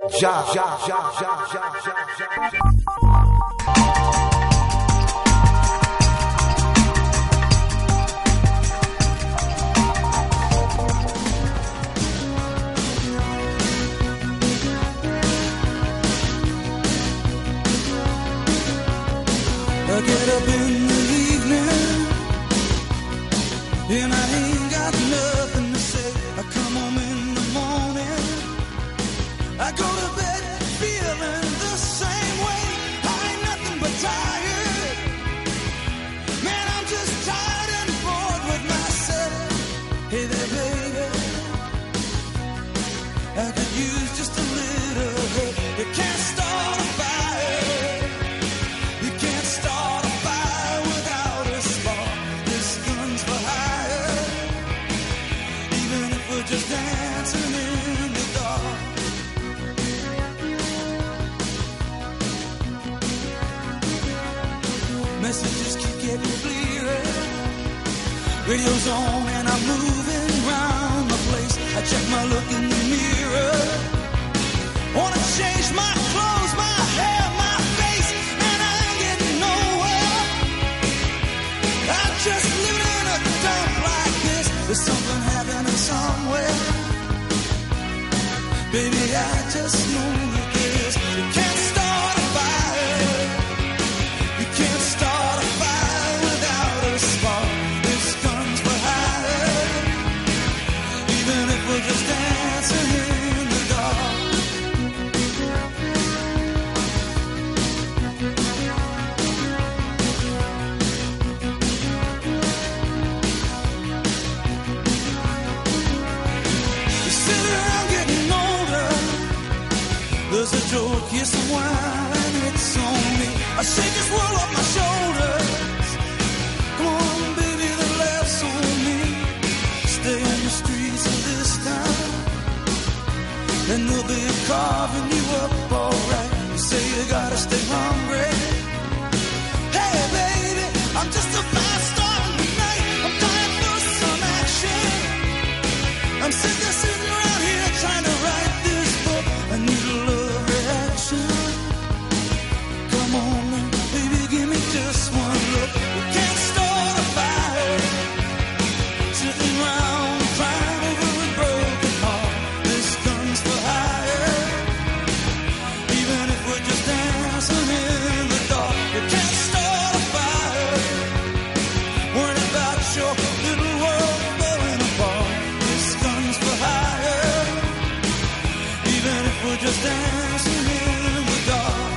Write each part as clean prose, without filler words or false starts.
Ja. I get up in the evening and I ain't got nothing to say. I come home in the morning, I go to bed feeling the same way. I ain't nothing but tired. Man, I'm just tired and bored with myself. Hey there, baby, I could use just a little help. You can't start a fire. You can't start a fire without a spark. This gun's for hire. Even if we're just dancing in the dark. Messages keep getting clearer. Radio's on and I'm moving around the place. I check my look in the mirror. Wanna change my clothes, my hair, my face, and I ain't getting nowhere. I'm just living in a dump like this. There's something happening somewhere. Baby, I just know it is. You can't start a fire. You can't start a fire without a spark. This gun's for hire. Even if we're just dancing in the dark. You sit around getting older. There's a joke, here's some wine, and it's on me. I shake this world off my shoulders. Come on, baby, the laughs on me. Stay on the streets of this town, and they'll be carving you up alright. You say you gotta stay hungry. Hey, baby, I'm just a fast star tonight. I'm dying for some action. I'm sick of sitting around here trying to write this book. I need a love reaction. Come on now, baby, give me just one look. We can't start a fire. Sitting around crying over a broken heart. This gun's for hire. Even if we're just dancing in the dark. We can't start a fire. Worrying about your little world falling apart. This gun's for hire. Even if we're just dancing in the dark.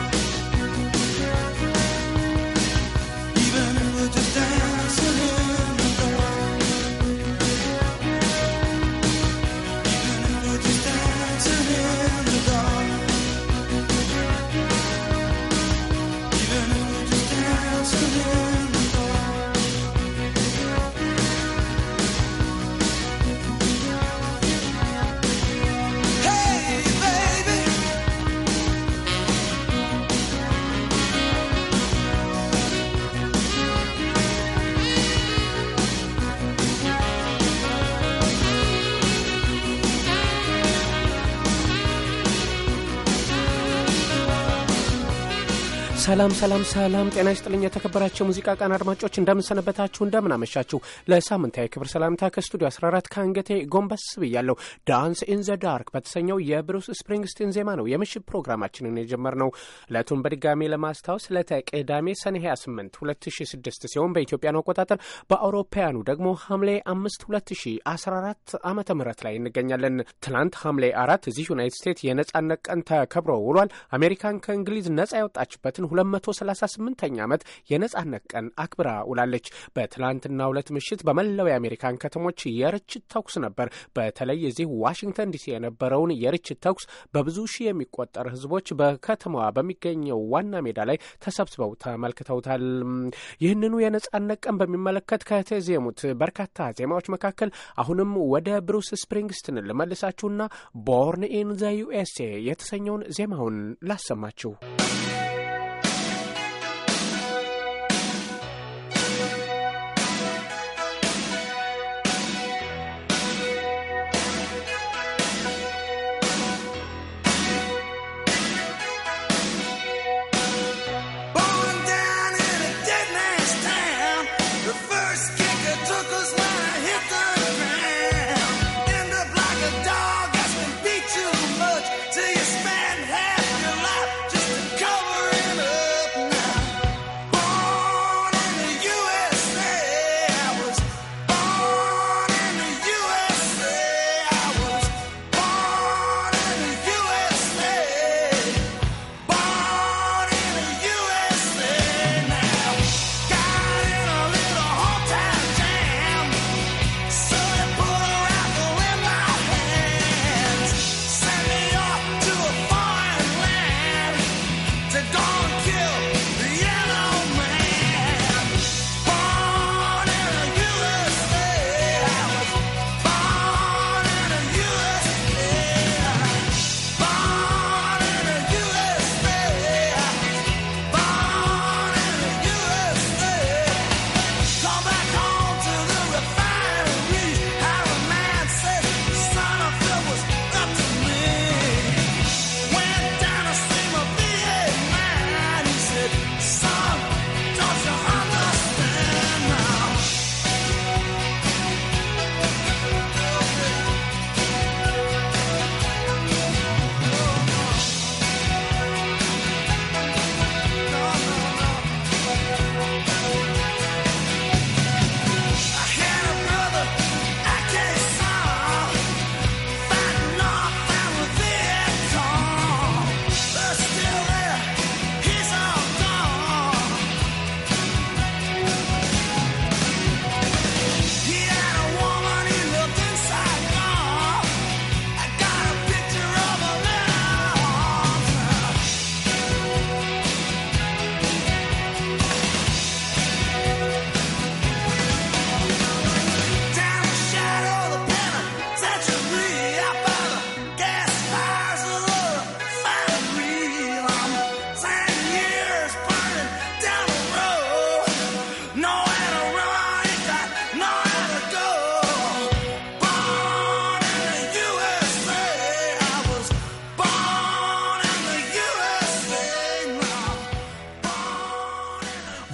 Even if we're just dancing in the dark. Even if we're just dancing in the dark. Even if we're just dancing in the dark. Hey, baby. ሰላም ጤና ይስጥልኝ የተከበራችሁ ሙዚቃ ቃና አድማጮች እንደምን ሰነበታችሁ እንደምን አመሻችሁ ለሳምንታዊ ክብር ሰላምታ ከስቱዲዮ 14 ከአንገቴ ጎንበስ ብያለሁ ዳንስ ኢን ዘ ዳርክ በተሰኘው የብሩስ ስፕሪንግስቲን ዜማ ነው የምሽት ፕሮግራማችንን የጀመርነው ዕለቱን በድጋሚ ለማስታወስ ለተቀዳሚ ሰኔ 28 2006 ሲሆን በኢትዮጵያ አቆጣጠር በአውሮፓውያኑ ደግሞ ሐምሌ 5 2014 ዓመተ ምህረት ላይ እንገኛለን ትናንት ሐምሌ 4 እዚህ ዩናይትድ ስቴትስ የነጻነት ቀን ተከብሮ ውሏል አሜሪካን ከእንግሊዝ ነጻ ያወጣችበትን 238ኛ ዓመት የነጻነት ቀን አክብራ ውላለች በትላንትናው ዕለት ምሽት በመላው የአሜሪካን ከተሞች የርችት ተኩስ ነበር በተለይ እዚህ ዋሽንግተን ዲሲ የነበረውን የርችት ተኩስ በብዙ ሺህ የሚቆጠር ህዝቦች በከተማዋ በሚገኘው ዋና ሜዳ ላይ ተሰብስበው ተመልክተውታል ይህንኑ የነጻነት ቀን በሚመለከት ከተዜሙት በርካታ ዜማዎች መካከል አሁንም ወደ ብሩስ ስፕሪንግስቲን ልመልሳችሁና ቦርን ኢን ዘ ዩኤስኤ የተሰኘውን ዜማውን ላሰማችሁ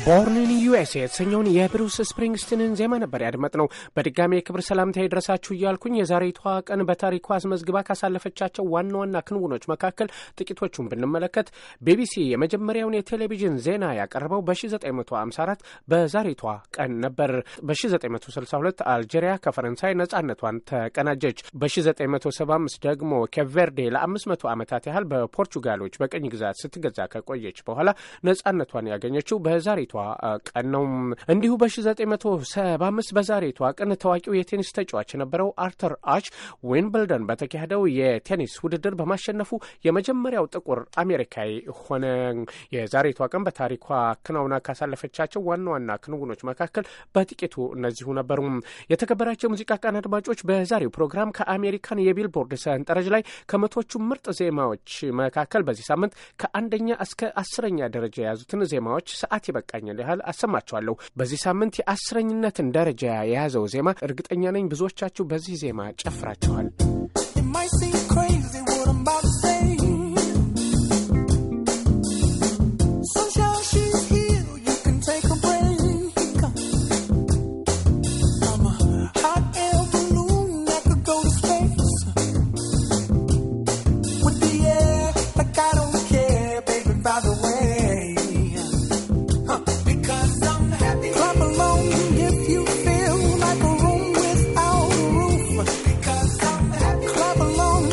ቦርን ኢን ዩኤስኤ የተሰኘውን የብሩስ ስፕሪንግስቲንን ዜማ ነበር ያድመጥነው። በድጋሚ የክብር ሰላምታ ይድረሳችሁ እያልኩኝ የዛሬቷ ቀን በታሪኳ አስመዝግባ ካሳለፈቻቸው ዋና ዋና ክንውኖች መካከል ጥቂቶቹን ብንመለከት ቢቢሲ የመጀመሪያውን የቴሌቪዥን ዜና ያቀረበው በ1954 በዛሬቷ ቀን ነበር። በ1962 አልጄሪያ ከፈረንሳይ ነጻነቷን ተቀናጀች። በ1975 ደግሞ ኬፕ ቬርዴ ለ500 ዓመታት ያህል በፖርቹጋሎች በቅኝ ግዛት ስትገዛ ከቆየች በኋላ ነጻነቷን ያገኘችው በዛሬቷ ቀን ነው። እንዲሁ በ1975 በዛሬቷ ቀን ታዋቂው የቴኒስ ተጫዋች የነበረው አርተር አሽ ዊምብልደን በተካሄደው የቴኒስ ውድድር በማሸነፉ የመጀመሪያው ጥቁር አሜሪካዊ ሆነ። የዛሬቷ ቀን በታሪኳ ክናውና ካሳለፈቻቸው ዋና ዋና ክንውኖች መካከል በጥቂቱ እነዚሁ ነበሩ። የተከበራቸው ሙዚቃ ቃና አድማጮች፣ በዛሬው ፕሮግራም ከአሜሪካን የቢልቦርድ ሰንጠረዥ ላይ ከመቶቹ ምርጥ ዜማዎች መካከል በዚህ ሳምንት ከአንደኛ እስከ 10ኛ ደረጃ የያዙትን ዜማዎች ሰዓት ይበቃኛል ያህል አሰማችኋለሁ። በዚህ ሳምንት የ10ኝነትን ደረጃ የያዘው ዜማ እርግጠኛ ነኝ ብዙዎቻችሁ በዚህ ዜማ ጨፍራችኋል። Clap along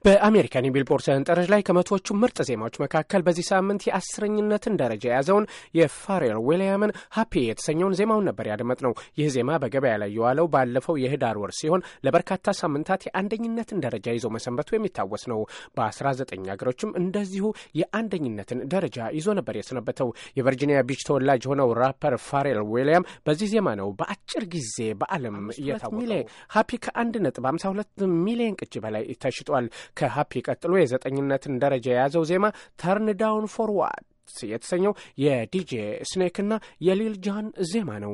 በአሜሪካን ቢልቦርድ ሰንጠረዥ ላይ ከመቶዎቹ ምርጥ ዜማዎች መካከል በዚህ ሳምንት የ10ኝነትን ደረጃ የያዘውን የፋሬል ዊሊያምን ሃፒ የተሰኘውን ዜማውን ነበር ያደመጥነው። ይህ ዜማ በገበያ ላይ የዋለው ባለፈው የህዳር ወር ሲሆን ለበርካታ ሳምንታት የአንደኝነትን ደረጃ ይዞ መሰንበቱ የሚታወስ ነው። በ19 ሀገሮችም እንደዚሁ የአንደኝነትን ደረጃ ይዞ ነበር የሰነበተው። የቨርጂኒያ ቢች ተወላጅ የሆነው ራፐር ፋሬል ዊሊያም በዚህ ዜማ ነው በአጭር ጊዜ በዓለም እየታወቀው። ሃፒ ከ1.52 ሚሊዮን ቅጂ በላይ ተሽጧል። ከሃፒ ቀጥሎ የ9ኝነትን ደረጃ የያዘው ዜማ ተርን ዳውን ፎር ዋት የተሰኘው የዲጄ ስኔክ እና የሊል ጃን ዜማ ነው።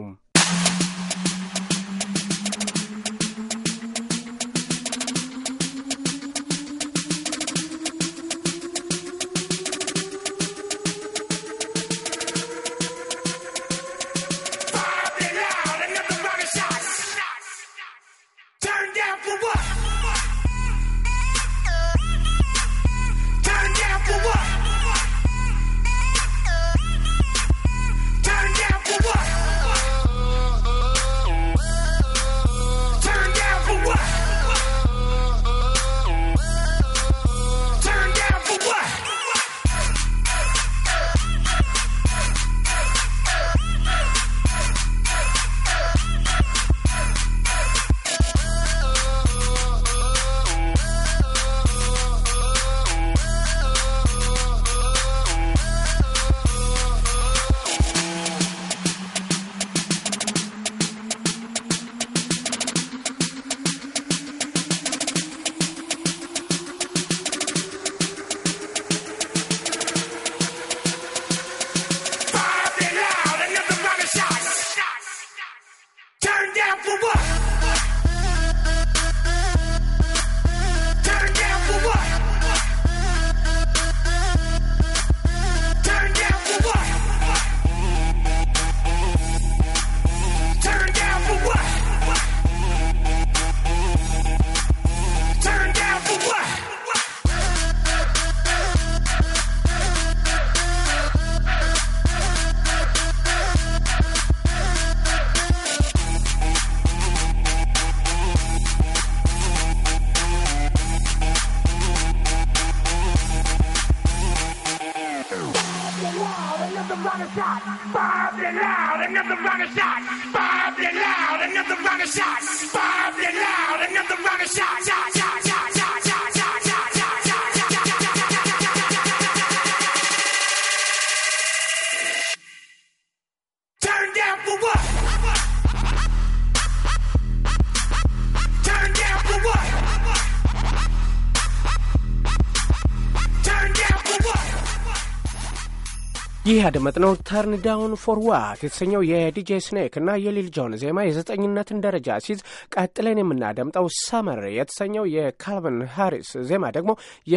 ይህ ያደመጥነው ተርን ዳውን ፎር ዋት የተሰኘው የዲጄ ስኔክ እና የሊል ጆን ዜማ የ9ኝነትን ደረጃ ሲይዝ፣ ቀጥለን የምናደምጠው ሰመር የተሰኘው የካልቪን ሃሪስ ዜማ ደግሞ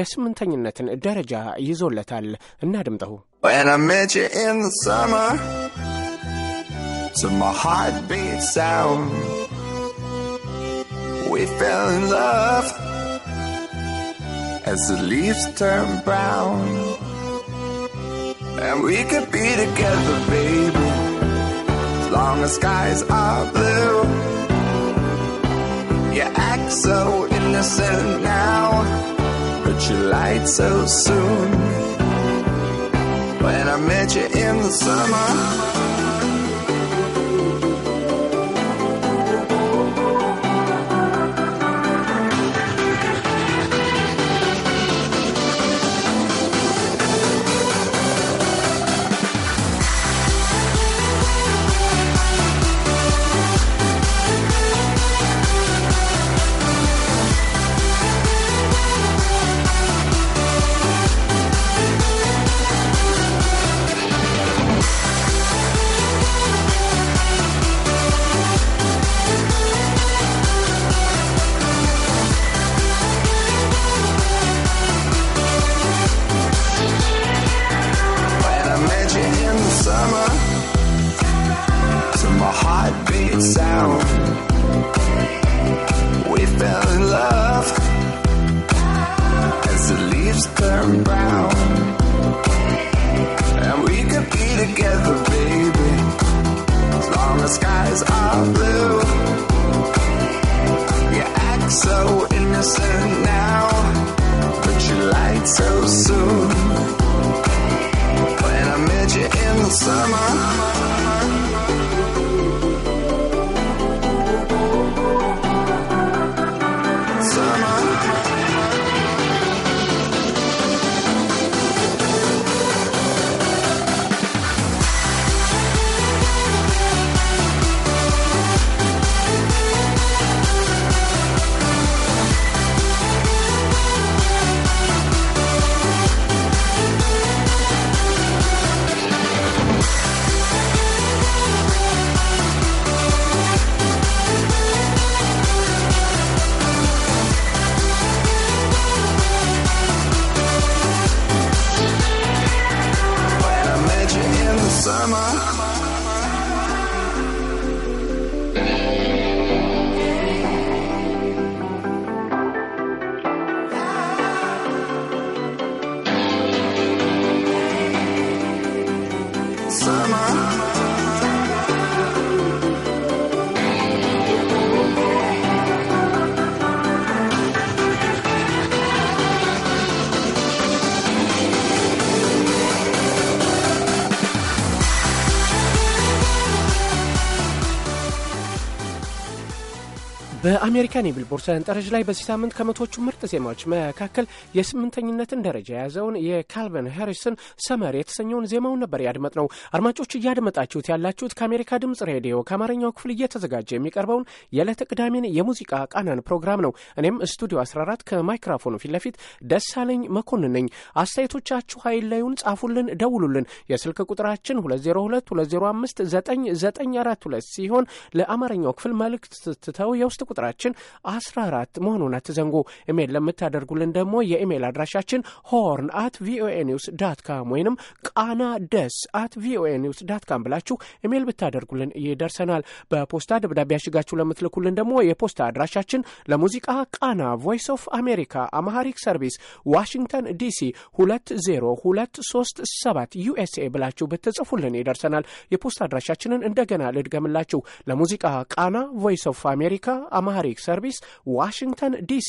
የ8ኝነትን ደረጃ ይዞለታል። እናድምጠው። When I met you in the summer, to my heartbeat sound, we fell in love as the leaves turn brown. And we could be together, baby, as long as skies are blue. You act so innocent now, but you lied so soon. When I met you in the summer, summer. በአሜሪካን የቢልቦርድ ሰንጠረዥ ላይ በዚህ ሳምንት ከመቶቹ ምርጥ ዜማዎች መካከል የ8ኛነትን ደረጃ የያዘውን የካልቪን ሃሪስን ሰመር የተሰኘውን ዜማውን ነበር ያድመጥነው። አድማጮች እያደመጣችሁት ያላችሁት ከአሜሪካ ድምጽ ሬዲዮ ከአማርኛው ክፍል እየተዘጋጀ የሚቀርበውን የዕለተ ቅዳሜን የሙዚቃ ቃናን ፕሮግራም ነው። እኔም ስቱዲዮ 14 ከማይክሮፎኑ ፊት ለፊት ደሳለኝ መኮንን ነኝ። አስተያየቶቻችሁ ኃይላዩን ጻፉልን፣ ደውሉልን። የስልክ ቁጥራችን 2022059942 ሲሆን ለአማርኛው ክፍል መልእክት ስትተው የውስጥ ቁጥራችን 14 መሆኑን አትዘንጉ። ኢሜል ለምታደርጉልን ደግሞ የኢሜል አድራሻችን horn@voanews.com ወይንም qana@voanews.com ብላችሁ ኢሜል ብታደርጉልን ይደርሰናል። በፖስታ ደብዳቤ ያሽጋችሁ ለምትልኩልን ደግሞ የፖስታ አድራሻችን ለሙዚቃ ቃና ቮይስ ኦፍ አሜሪካ አማሃሪክ ሰርቪስ ዋሽንግተን ዲሲ 20237 USA ብላችሁ ብትጽፉልን ይደርሰናል። የፖስታ አድራሻችንን እንደገና ልድገምላችሁ። ለሙዚቃ ቃና ቮይስ ኦፍ አሜሪካ አማሃሪክ ሰርቪስ ዋሽንግተን ዲሲ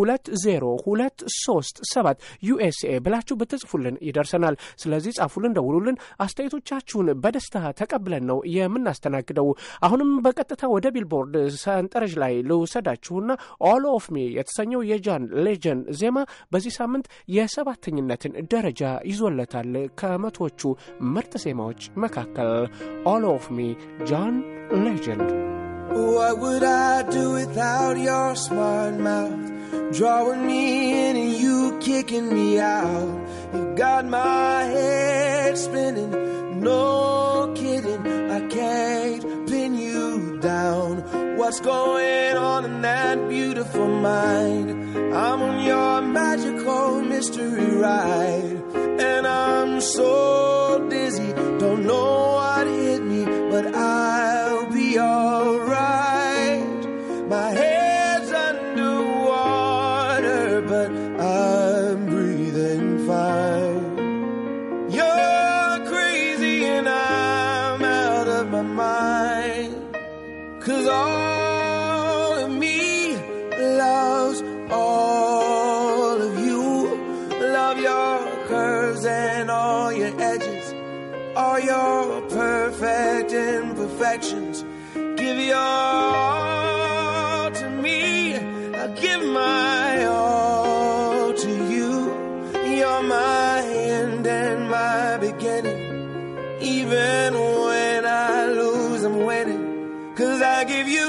20237 USA ብላችሁ ብትጽፉልን ይደርሰናል። ስለዚህ ጻፉልን፣ ደውሉልን። አስተያየቶቻችሁን በደስታ ተቀብለን ነው የምናስተናግደው። አሁንም በቀጥታ ወደ ቢልቦርድ ሰንጠረዥ ላይ ልውሰዳችሁና ኦል ኦፍ ሚ የተሰኘው የጃን ሌጀንድ ዜማ በዚህ ሳምንት የ7ኛነትን ደረጃ ይዞለታል። ከመቶቹ ምርጥ ዜማዎች መካከል ኦል ኦፍ ሚ ጃን ሌጀንድ። What would I do without your smart mouth, drawing me in and you kicking me out? You got my head spinning, no kidding, I can't pin you down. What's going on in that beautiful mind? I'm on your magical mystery ride, and I'm so dizzy, don't know what hit me, but I'll be alright. My head's underwater, but I'm breathing fine. You're crazy and I'm out of my mind, 'cause all of me loves all of you. Love your curves and all your edges, all your perfect imperfections. Give your all to me, I give my all to you. You're my end and my beginning. Even when I lose, I'm winning, 'cause I give you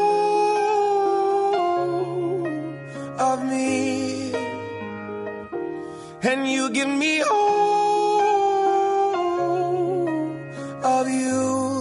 all of me, and you give me all of you.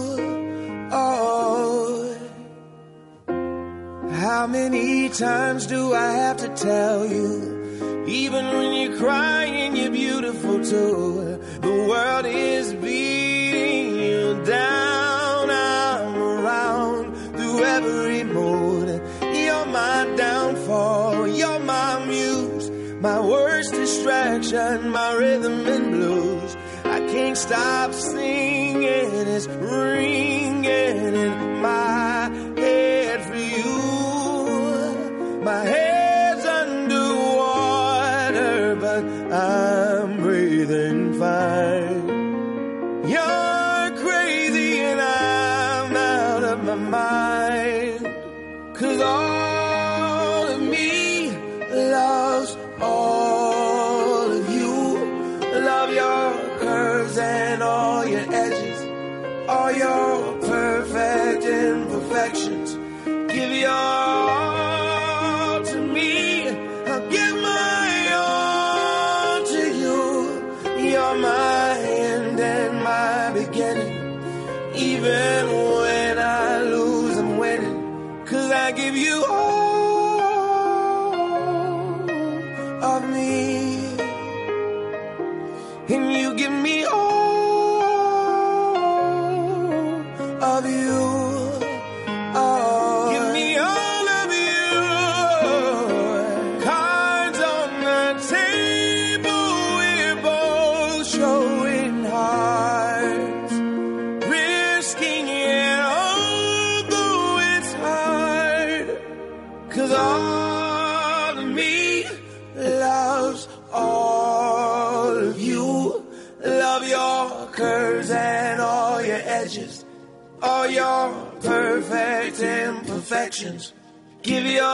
How many times do I have to tell you, even when you're crying, you're beautiful too. The world is beating you down. I'm around through every mood. You're my downfall, you're my muse, my worst distraction, my rhythm and blues. I can't stop singing, it's ringing in my head for you. My head's underwater, but I'm breathing fine. You're mind. 'Cause all of me loves all of you. Love your curves and all your edges, all your perfect imperfections. Give your all to me, I'll give my all to you. You're my end and my beginning. Even when I lose, I'm winning. 'Cause I give you all of me, and you give me all of you. Oh, give me all of you. Cards on the table, we're both showing hearts, risking it although it's hard. 'Cause all of me loves all of you. Love your curves and all your edges, all your perfect imperfections. Give your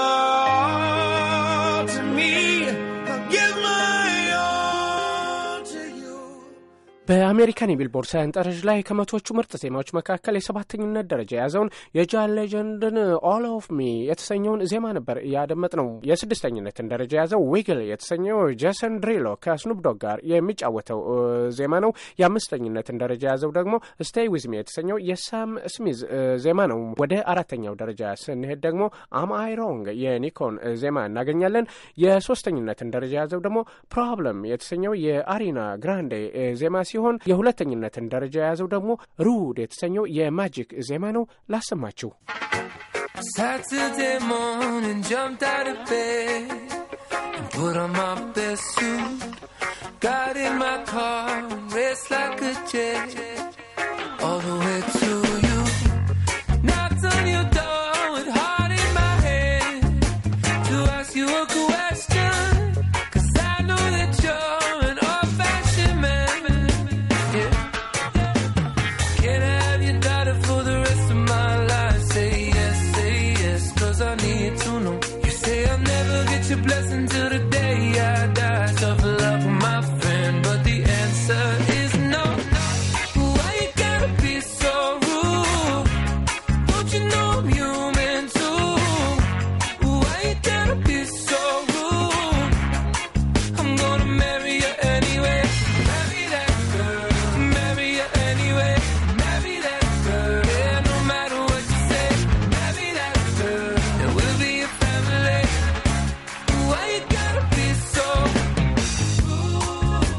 all to me, I'll give my all to you. በአሜሪካን የቢልቦርድ ሰንጠረዥ ላይ ከመቶዎቹ ምርጥ ዜማዎች መካከል የሰባተኝነት ደረጃ የያዘውን የጃን ሌጀንድን ኦል ኦፍ ሚ የተሰኘውን ዜማ ነበር ያደመጥነው። የስድስተኝነትን ደረጃ የያዘው ዊግል የተሰኘው ጄሰን ድሪሎ ከስኑፕ ዶግ ጋር የሚጫወተው ዜማ ነው። የአምስተኝነትን ደረጃ የያዘው ደግሞ ስቴይ ዊዝ ሚ የተሰኘው የሳም ስሚዝ ዜማ ነው። ወደ አራተኛው ደረጃ ስንሄድ ደግሞ አም አይ ሮንግ የኒኮን ዜማ እናገኛለን። የሶስተኝነትን ደረጃ የያዘው ደግሞ ፕሮብለም የተሰኘው የአሪና ግራንዴ ዜማ ሲሆን የሁለተኝነትን ደረጃ የያዘው ደግሞ ሩድ የተሰኘው የማጂክ ዜማ ነው። ላሰማችሁ። Saturday morning, jumped out of bed and put on my best suit. Got in my car and raced like a jet all the way to you. Knocked on your door with heart in my head to ask you a question, 'cause I know that you're an old-fashioned man. Yeah. Can I have your daughter for the rest of my life? Say yes, 'cause I need to know. You say I'll never get your blessing till the day I die. Tough love for my friend, but the answer is no. Why you gotta be so rude? Don't you know I'm human too? Why you gotta be so rude? I'm gonna marry you anyway. Marry that girl. Marry you anyway. Marry that girl. Yeah, no matter what you say. Marry that girl. And we'll be a family. Why you gotta be so rude?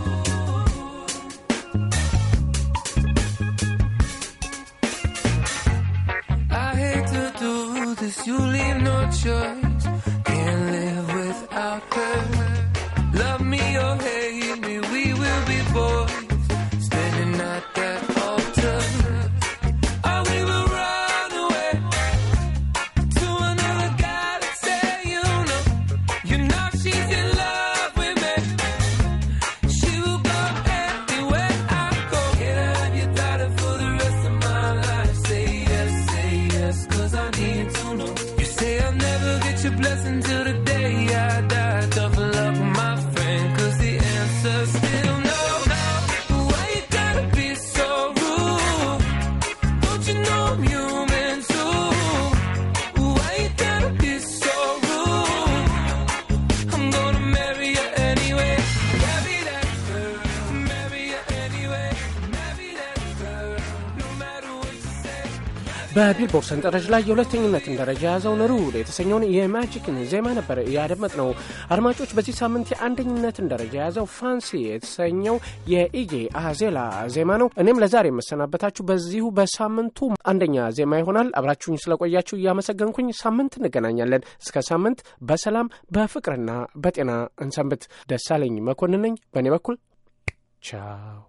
I hate to do this, you leave no choice. Can't live without her. Love me or hate me, we will be boys, standing at that altar. Or we will run away to another galaxy. You know she's in love with me. She will go anywhere I go. Can I have your daughter for the rest of my life? Say yes, 'cause I need to know. You say I'll never get your blessing till the day I die. Tough love for my friend, 'cause the answer's still no. Why you gotta be so rude? Don't you know I'm human too? Why you gotta be so rude? I'm gonna marry you anyway. Marry that girl. Marry you anyway. Marry that girl. No matter what you say. በቢልቦርድ ሰንጠረዥ ላይ የሁለተኝነትን ደረጃ የያዘውን ሩድ የተሰኘውን የማጂክን ዜማ ነበር ያደመጥነው። አድማጮች፣ በዚህ ሳምንት የአንደኝነትን ደረጃ የያዘው ፋንሲ የተሰኘው የኢጄ አዜላ ዜማ ነው። እኔም ለዛሬ የመሰናበታችሁ በዚሁ በሳምንቱ አንደኛ ዜማ ይሆናል። አብራችሁኝ ስለቆያችሁ እያመሰገንኩኝ ሳምንት እንገናኛለን። እስከ ሳምንት በሰላም በፍቅርና በጤና እንሰንብት። ደሳለኝ መኮንን ነኝ። በእኔ በኩል ቻው።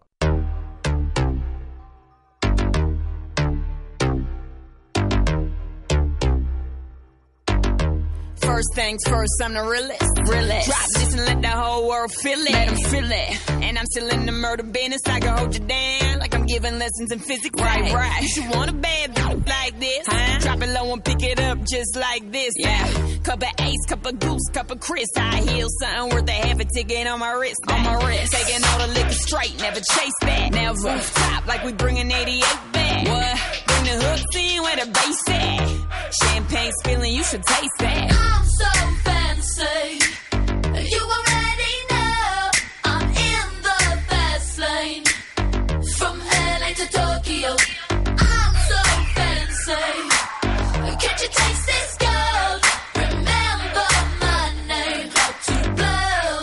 First things first, I'm the realest. Drop this and let the whole world feel it. Let them feel it. And I'm still in the murder business. I can hold you down like I'm giving lessons in physics. Right. You should want a bad bitch like this. Huh? Drop it low and pick it up just like this. Yeah. Cup of Ace, cup of Goose, cup of Chris. High heels, something worth a half a ticket on my wrist. Taking all the liquor straight, never chase that. Now rooftop like we bringing 88 back. What? Bring the hooks in where the bass at. Champagne spilling, you should taste that. I'm so fancy. You already know I'm in the fast lane. From LA to Tokyo, I'm so fancy. Can't you taste this gold? Remember my name, how to blow.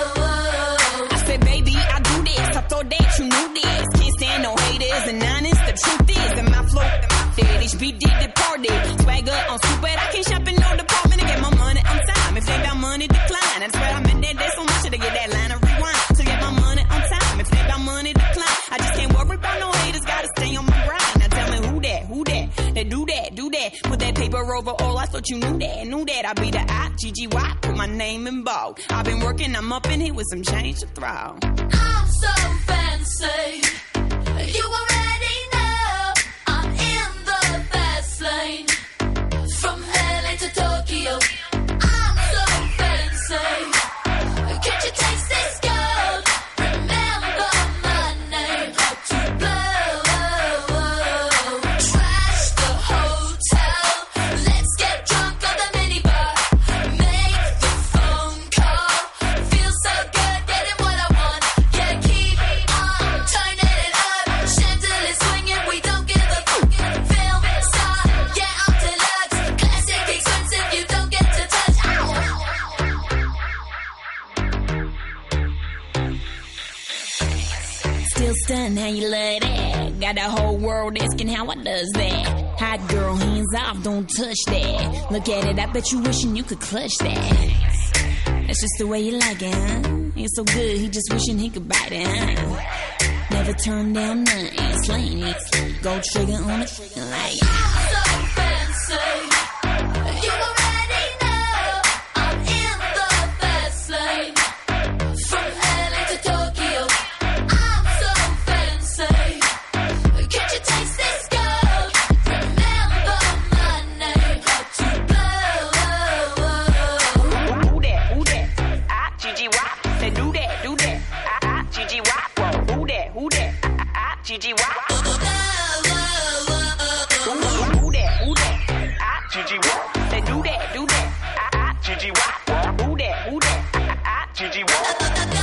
I said, baby, I do this. I thought that you knew this. Can't stand no haters and honest. The truth is, in my flow, HB did the party. Swagger on stupid, I can't shop in no department to get my money on time. If they got money, decline. That's where I'm in that. There's so much to get that line of rewind. To get my money on time. If they got money, decline. I just can't worry about no haters. Gotta stay on my grind. Now tell me who that? They do that. Put that paper over all. I thought you knew that. I be the I-G-G-Y. Put my name in bold. I've been working, I'm up in here with some change to throw. I'm so fancy. You already know I'm in the fast lane. From LA to Tokyo, I'm so fancy. Can't you taste this gold? Remember my name, how to blow. Trash the hotel. Let's get drunk on the minibar. Make the phone call. Feel so good getting what I want. Yeah, keep on turning it up. Chandelier swinging, we don't give a fuck. Film star, get up deluxe. Classic expensive, you don't get to touch. Still stunned how you love that. Got the whole world asking how I does that. Hot girl, hands off, don't touch that. Look at it, I bet you wishing you could clutch that. That's just the way you like it, huh? It's so good, he just wishing he could bite it, huh? Never turn down nothing, slaying it. Go trigger on it, like I'm so fancy. You already know I'm in the fast lane. From LA to Tokyo, I'm so fancy. Can't you taste this gold? Remember my name, how to blow. who that? I-G-G-Y. Say do that. I-G-G-Y. Who that? I-G-G-Y. Who that? I-G-G-Y. Say do that. I-G-G-Y. Who that? I-G-G-Y.